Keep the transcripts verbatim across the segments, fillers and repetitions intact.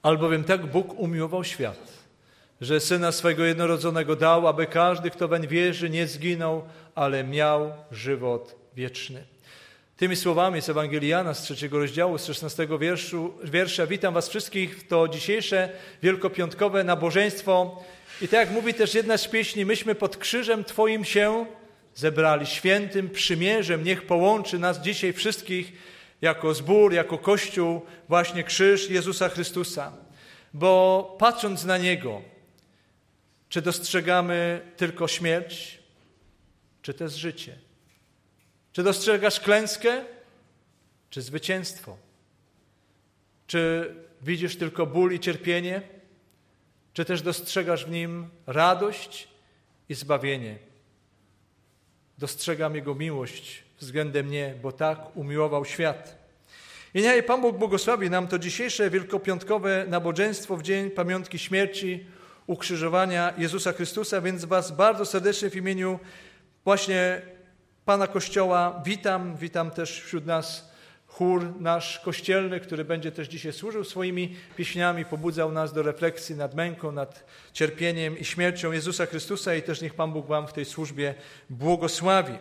Albowiem tak Bóg umiłował świat, że Syna swego jednorodzonego dał, aby każdy, kto weń wierzy, nie zginął, ale miał żywot wieczny. Tymi słowami z Ewangelii Jana z trzeciego rozdziału, z szesnastego wierszu, wiersza witam was wszystkich w to dzisiejsze wielkopiątkowe nabożeństwo. I tak jak mówi też jedna z pieśni, myśmy pod krzyżem Twoim się zebrali. Świętym przymierzem niech połączy nas dzisiaj wszystkich jako zbór, jako Kościół, właśnie krzyż Jezusa Chrystusa. Bo patrząc na Niego, czy dostrzegamy tylko śmierć, czy też życie? Czy dostrzegasz klęskę, czy zwycięstwo? Czy widzisz tylko ból i cierpienie, czy też dostrzegasz w Nim radość i zbawienie? Dostrzegam Jego miłość względem mnie, bo tak umiłował świat. I niech Pan Bóg błogosławi nam to dzisiejsze wielkopiątkowe nabożeństwo w dzień pamiątki śmierci, ukrzyżowania Jezusa Chrystusa, więc was bardzo serdecznie w imieniu właśnie Pana Kościoła witam. Witam też wśród nas chór nasz kościelny, który będzie też dzisiaj służył swoimi pieśniami, pobudzał nas do refleksji nad męką, nad cierpieniem i śmiercią Jezusa Chrystusa i też niech Pan Bóg wam w tej służbie błogosławi.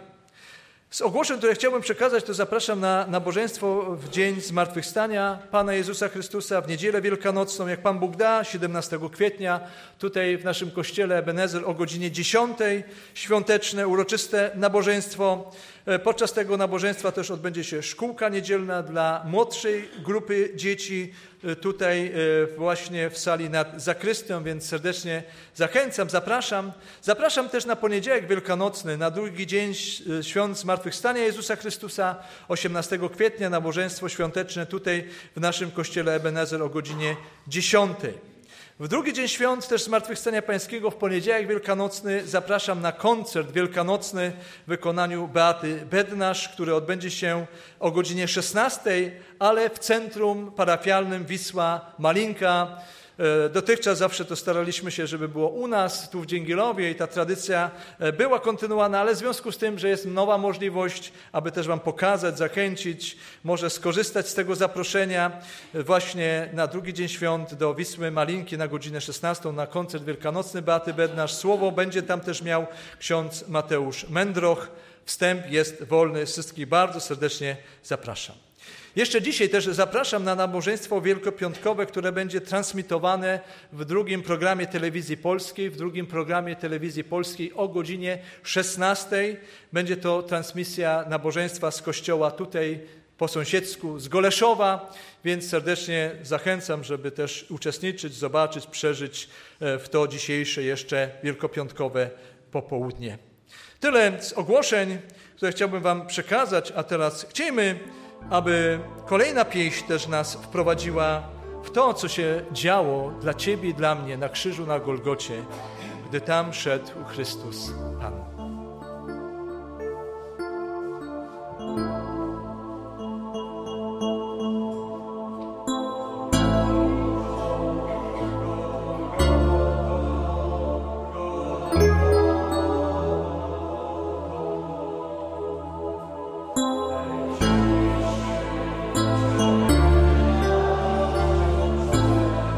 Z ogłoszeń, które chciałbym przekazać, to zapraszam na nabożeństwo w dzień zmartwychwstania Pana Jezusa Chrystusa, w niedzielę wielkanocną, jak Pan Bóg da, siedemnastego kwietnia, tutaj w naszym kościele Ebenezer o godzinie dziesiątej, świąteczne, uroczyste nabożeństwo. Podczas tego nabożeństwa też odbędzie się szkółka niedzielna dla młodszej grupy dzieci, tutaj właśnie w sali nad zakrystią, więc serdecznie zachęcam, zapraszam. Zapraszam też na poniedziałek wielkanocny, na drugi dzień świąt zmartwychwstania Jezusa Chrystusa, osiemnastego kwietnia, nabożeństwo świąteczne tutaj w naszym kościele Ebenezer o godzinie dziesiątej. W drugi dzień świąt też Zmartwychwstania Pańskiego, w poniedziałek wielkanocny, zapraszam na koncert wielkanocny w wykonaniu Beaty Bednarz, który odbędzie się o godzinie szesnastej, ale w centrum parafialnym Wisła Malinka. Dotychczas zawsze to staraliśmy się, żeby było u nas, tu w Dzięgielowie i ta tradycja była kontynuowana, ale w związku z tym, że jest nowa możliwość, aby też wam pokazać, zachęcić, może skorzystać z tego zaproszenia właśnie na drugi dzień świąt do Wisły Malinki na godzinę szesnastą na koncert wielkanocny Beaty Bednarz. Słowo będzie tam też miał ksiądz Mateusz Mędroch. Wstęp jest wolny, wszystkich bardzo serdecznie zapraszam. Jeszcze dzisiaj też zapraszam na nabożeństwo wielkopiątkowe, które będzie transmitowane w drugim programie Telewizji Polskiej. W drugim programie Telewizji Polskiej o godzinie szesnastej. Będzie to transmisja nabożeństwa z kościoła tutaj po sąsiedzku, z Goleszowa, więc serdecznie zachęcam, żeby też uczestniczyć, zobaczyć, przeżyć w to dzisiejsze jeszcze wielkopiątkowe popołudnie. Tyle z ogłoszeń, które chciałbym wam przekazać, a teraz chcielibyśmy, aby kolejna pieśń też nas wprowadziła w to, co się działo dla Ciebie i dla mnie na krzyżu na Golgocie, gdy tam szedł Chrystus Pan.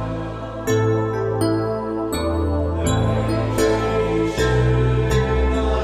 Amen.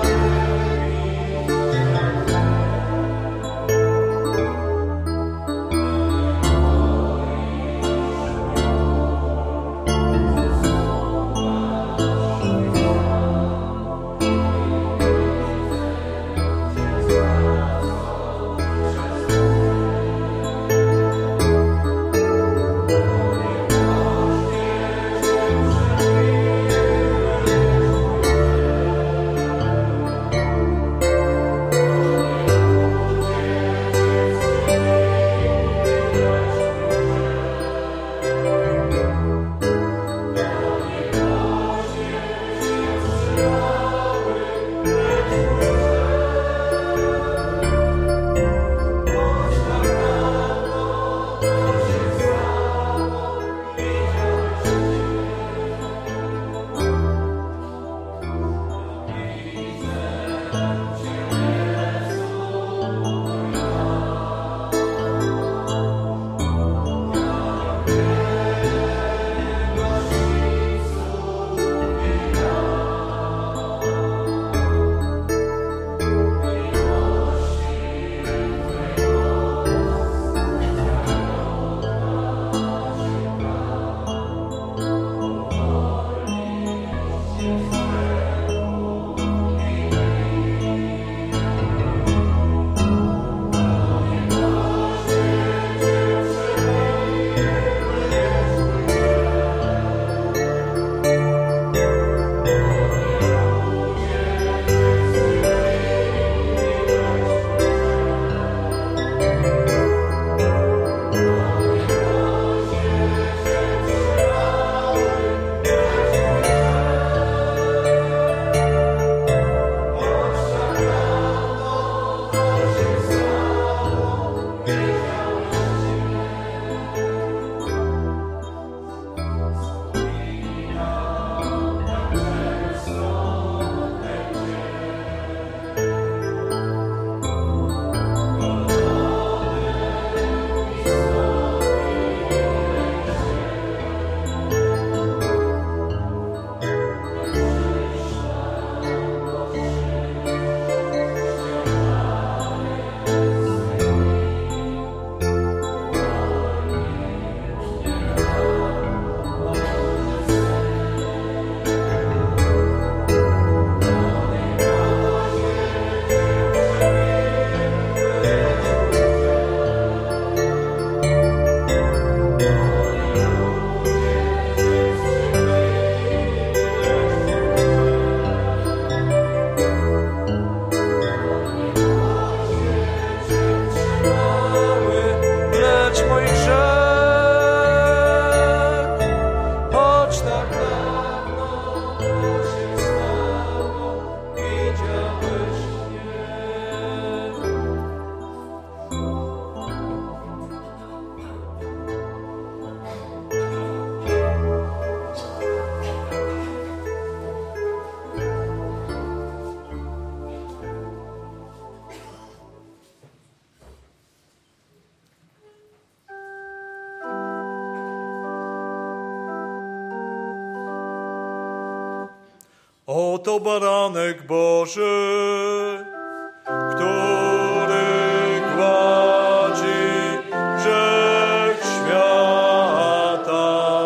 Oto baranek Boży, który gładzi grzech świata.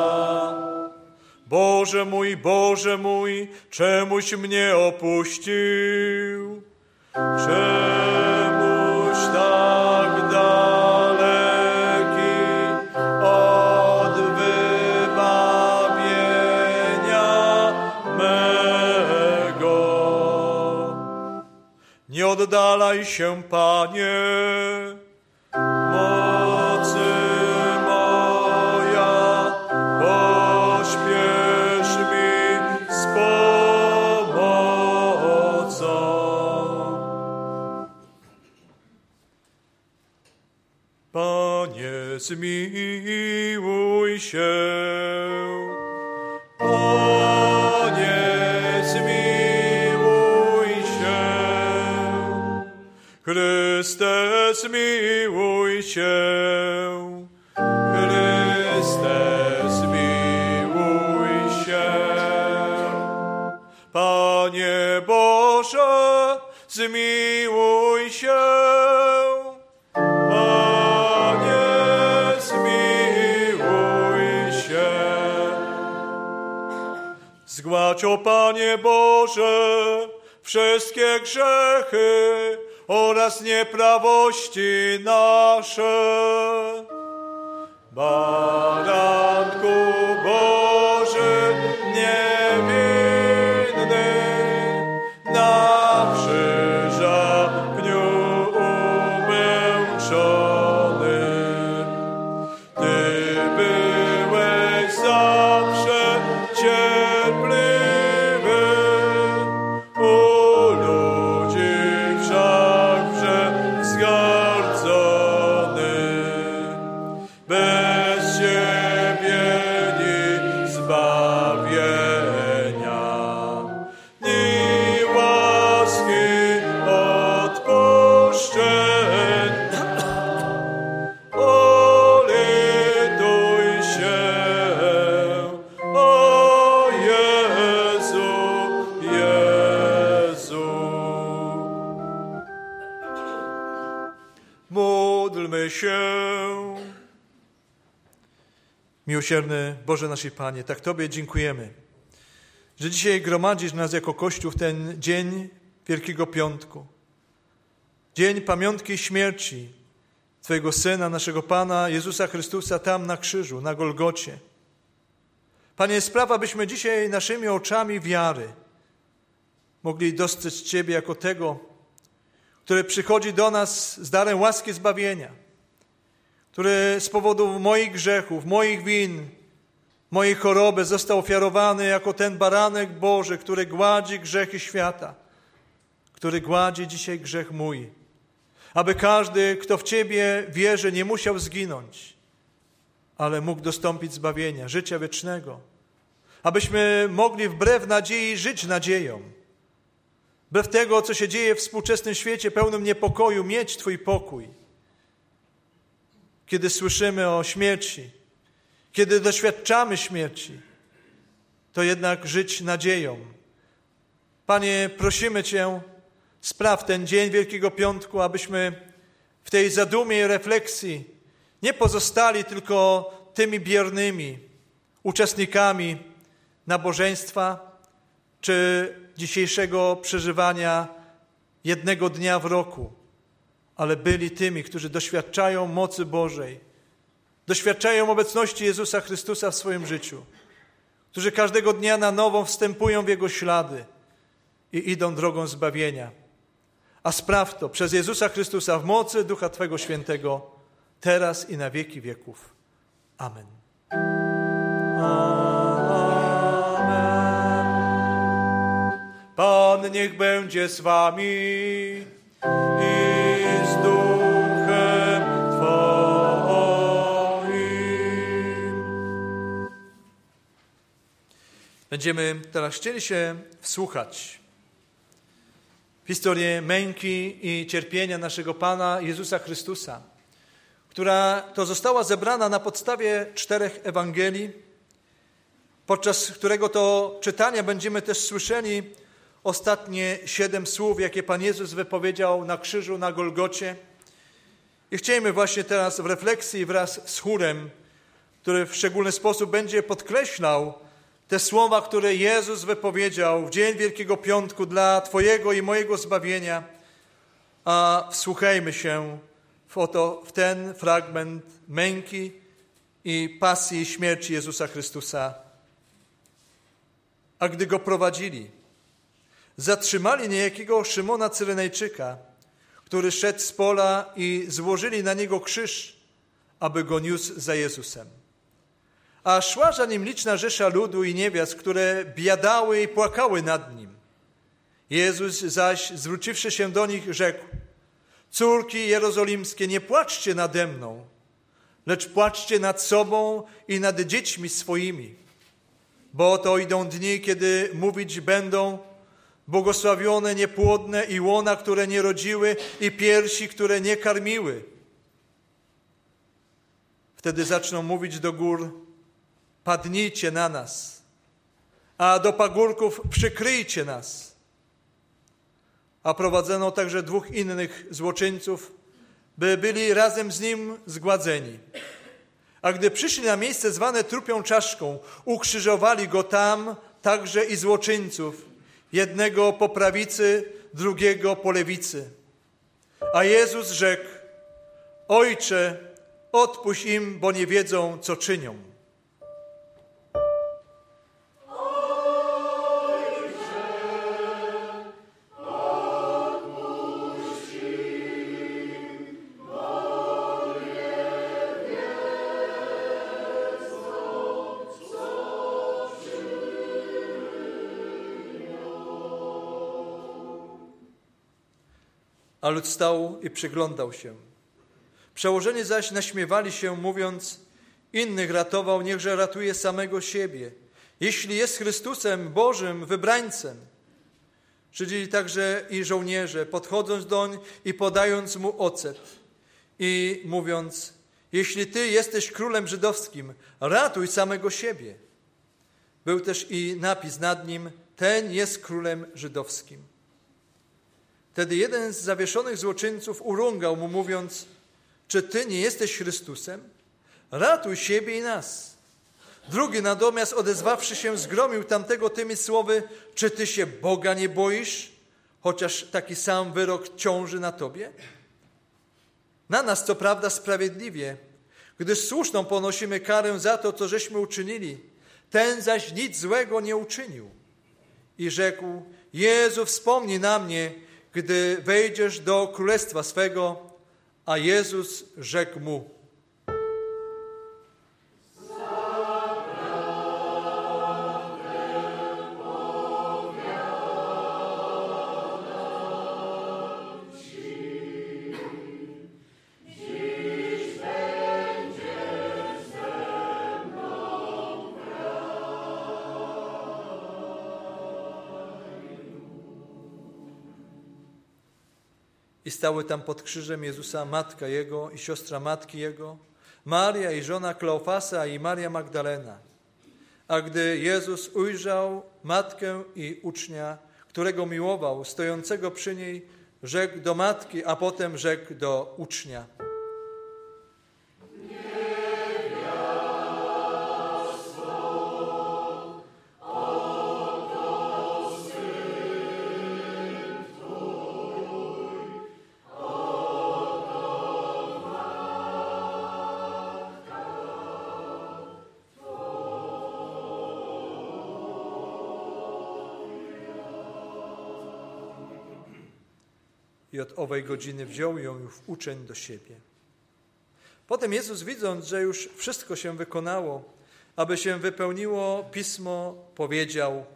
Boże mój, Boże mój, czemuś mnie opuścił? Czemuś tak daleki od wybawienia mego? Nie oddalaj się, Panie, mocy moja, pośpiesz mi z pomocą. Panie, zmiłuj się. Panie, zmiłuj się. Chryste, zmiłuj się. Chryste, zmiłuj się. Panie Boże, zmiłuj się. Zgładź, o Panie Boże, wszystkie grzechy oraz nieprawości nasze. Baranku Boży niewinny, na krzyża pniu umęczony. Ty byłeś zawsze cierpliwy, u ludzi wszakże wzgardzony. Bez Ciebie nic zbawienia, ni łaski odpuszczenia. O, lituj się, o Jezu, Jezu. Módlmy się. Miłosierny Boże nasz Panie, tak Tobie dziękujemy, że dzisiaj gromadzisz nas jako Kościół w ten dzień Wielkiego Piątku. Dzień pamiątki śmierci Twojego Syna, naszego Pana Jezusa Chrystusa tam na krzyżu, na Golgocie. Panie, sprawa, byśmy dzisiaj naszymi oczami wiary mogli dostrzec Ciebie jako tego, który przychodzi do nas z darem łaski zbawienia, który z powodu moich grzechów, moich win, mojej choroby został ofiarowany jako ten baranek Boży, który gładzi grzechy świata, który gładzi dzisiaj grzech mój, aby każdy, kto w Ciebie wierzy, nie musiał zginąć, ale mógł dostąpić zbawienia, życia wiecznego, abyśmy mogli wbrew nadziei żyć nadzieją, wbrew tego, co się dzieje w współczesnym świecie pełnym niepokoju, mieć Twój pokój. Kiedy słyszymy o śmierci, kiedy doświadczamy śmierci, to jednak żyć nadzieją. Panie, prosimy Cię, spraw ten dzień Wielkiego Piątku, abyśmy w tej zadumie i refleksji nie pozostali tylko tymi biernymi uczestnikami nabożeństwa czy dzisiejszego przeżywania jednego dnia w roku, ale byli tymi, którzy doświadczają mocy Bożej, doświadczają obecności Jezusa Chrystusa w swoim życiu, którzy każdego dnia na nowo wstępują w Jego ślady i idą drogą zbawienia. A spraw to przez Jezusa Chrystusa w mocy Ducha Twego Świętego, teraz i na wieki wieków. Amen. Amen. Pan niech będzie z wami i z duchem Twoim. Będziemy teraz chcieli się wsłuchać w historię męki i cierpienia naszego Pana Jezusa Chrystusa, która to została zebrana na podstawie czterech Ewangelii, podczas którego to czytania będziemy też słyszeli ostatnie siedem słów, jakie Pan Jezus wypowiedział na krzyżu na Golgocie. I chcielibyśmy właśnie teraz w refleksji wraz z chórem, który w szczególny sposób będzie podkreślał te słowa, które Jezus wypowiedział w dzień Wielkiego Piątku dla Twojego i mojego zbawienia, a wsłuchajmy się w, oto, w ten fragment męki i pasji i śmierci Jezusa Chrystusa. A gdy Go prowadzili, zatrzymali niejakiego Szymona Cyrenejczyka, który szedł z pola, i złożyli na Niego krzyż, aby Go niósł za Jezusem. A szła za Nim liczna rzesza ludu i niewiast, które biadały i płakały nad Nim. Jezus zaś, zwróciwszy się do nich, rzekł: córki jerozolimskie, nie płaczcie nade mną, lecz płaczcie nad sobą i nad dziećmi swoimi. Bo oto idą dni, kiedy mówić będą: błogosławione niepłodne i łona, które nie rodziły, i piersi, które nie karmiły. Wtedy zaczną mówić do gór: padnijcie na nas, a do pagórków przykryjcie nas. A prowadzono także dwóch innych złoczyńców, by byli razem z nim zgładzeni. A gdy przyszli na miejsce zwane trupią czaszką, ukrzyżowali go tam także i złoczyńców, jednego po prawicy, drugiego po lewicy. A Jezus rzekł: Ojcze, odpuść im, bo nie wiedzą, co czynią. A lud stał i przyglądał się. Przełożeni zaś naśmiewali się, mówiąc: innych ratował, niechże ratuje samego siebie, jeśli jest Chrystusem Bożym wybrańcem. Żydzi także i żołnierze, podchodząc doń i podając mu ocet i mówiąc: jeśli ty jesteś królem żydowskim, ratuj samego siebie. Był też i napis nad nim: ten jest królem żydowskim. Wtedy jeden z zawieszonych złoczyńców urągał mu, mówiąc: czy ty nie jesteś Chrystusem? Ratuj siebie i nas. Drugi natomiast, odezwawszy się, zgromił tamtego tymi słowy: czy ty się Boga nie boisz, chociaż taki sam wyrok ciąży na tobie? Na nas co prawda sprawiedliwie, gdyż słuszną ponosimy karę za to, co żeśmy uczynili. Ten zaś nic złego nie uczynił. I rzekł: Jezu, wspomnij na mnie, gdy wejdziesz do królestwa swego. A Jezus rzekł mu: I stały tam pod krzyżem Jezusa matka Jego i siostra matki Jego, Maria i żona Kleofasa i Maria Magdalena. A gdy Jezus ujrzał matkę i ucznia, którego miłował, stojącego przy niej, rzekł do matki, a potem rzekł do ucznia: I od owej godziny wziął ją już uczeń do siebie. Potem Jezus, widząc, że już wszystko się wykonało, aby się wypełniło Pismo, powiedział: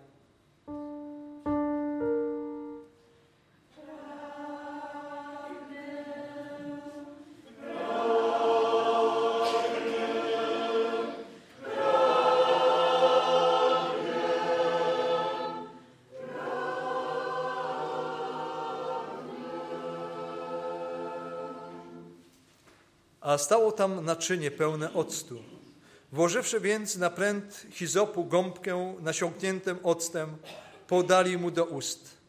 A stało tam naczynie pełne octu. Włożywszy więc na pręt hizopu gąbkę nasiąkniętym octem, podali mu do ust.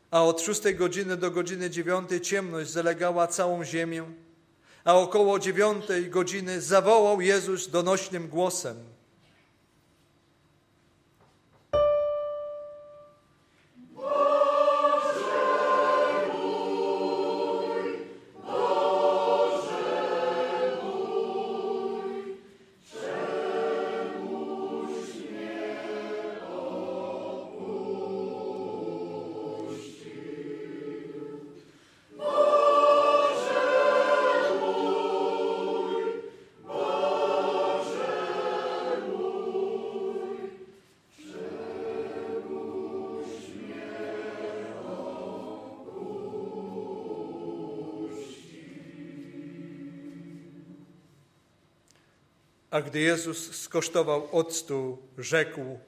A od szóstej godziny do godziny dziewiątej ciemność zalegała całą ziemię, a około dziewiątej godziny zawołał Jezus donośnym głosem: A gdy Jezus skosztował octu, rzekł: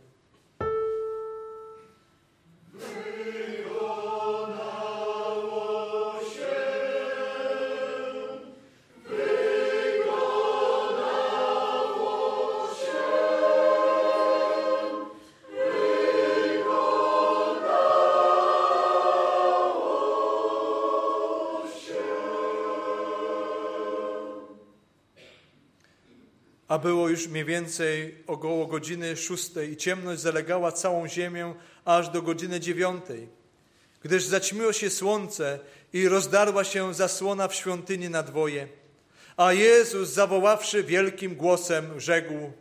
wykonało się, wykonało się, wykonało się. A było już mniej więcej około godziny szóstej i ciemność zalegała całą ziemię aż do godziny dziewiątej, gdyż zaćmiło się słońce i rozdarła się zasłona w świątyni na dwoje. A Jezus, zawoławszy wielkim głosem, rzekł: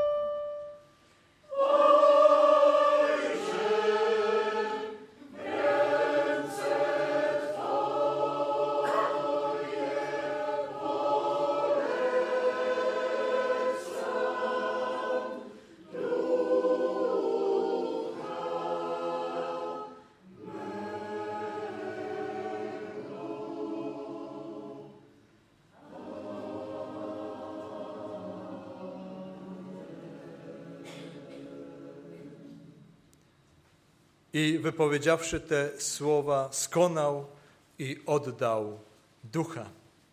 I wypowiedziawszy te słowa, skonał i oddał ducha.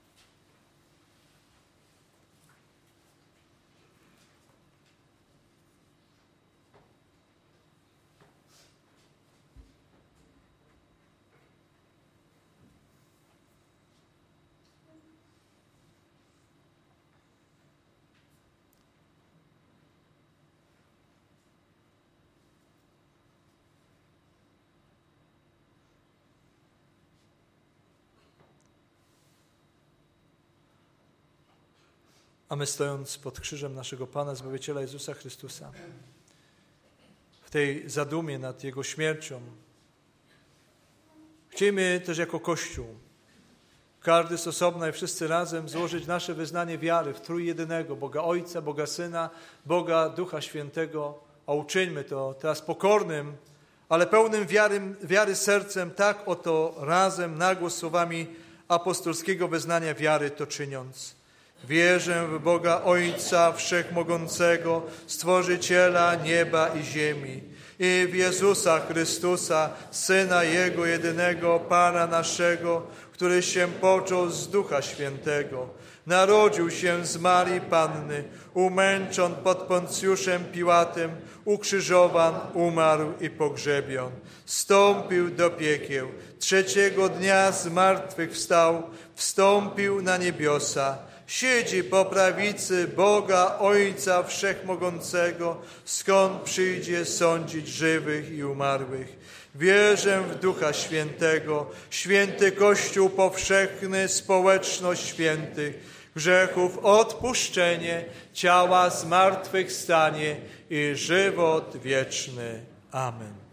A my, stojąc pod krzyżem naszego Pana Zbawiciela Jezusa Chrystusa, w tej zadumie nad Jego śmiercią, chcemy też jako Kościół, każdy z osobna i wszyscy razem, złożyć nasze wyznanie wiary w trójjedynego Boga Ojca, Boga Syna, Boga Ducha Świętego, a uczyńmy to teraz pokornym, ale pełnym wiary, wiary sercem, tak oto razem, nagłos słowami apostolskiego wyznania wiary to czyniąc. Wierzę w Boga Ojca Wszechmogącego, Stworzyciela nieba i ziemi, i w Jezusa Chrystusa, Syna Jego jedynego, Pana naszego, który się począł z Ducha Świętego, narodził się z Marii Panny, umęczon pod Poncjuszem Piłatem, ukrzyżowan, umarł i pogrzebion. Wstąpił do piekieł, trzeciego dnia z martwych wstał, wstąpił na niebiosa, siedzi po prawicy Boga Ojca Wszechmogącego, skąd przyjdzie sądzić żywych i umarłych. Wierzę w Ducha Świętego, święty Kościół powszechny, społeczność świętych, grzechów odpuszczenie, ciała zmartwychwstanie i żywot wieczny. Amen.